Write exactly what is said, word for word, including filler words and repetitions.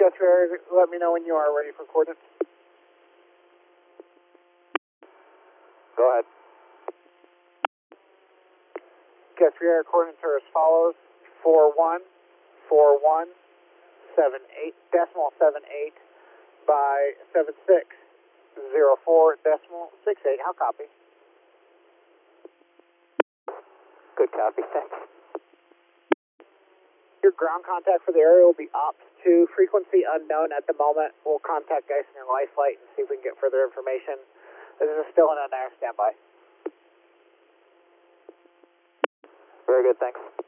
Jessica, let me know when you are ready for coordinates. Go ahead. Jessica, coordinates are as follows: four one, four one, seven eight, decimal seven eight by seven six, zero four decimal six eight. How copy? Good copy, thanks. Your ground contact for the area will be opt two, frequency unknown at the moment. We'll contact Geisinger and Life Flight and see if we can get further information. This is still an unair standby. Very good, thanks.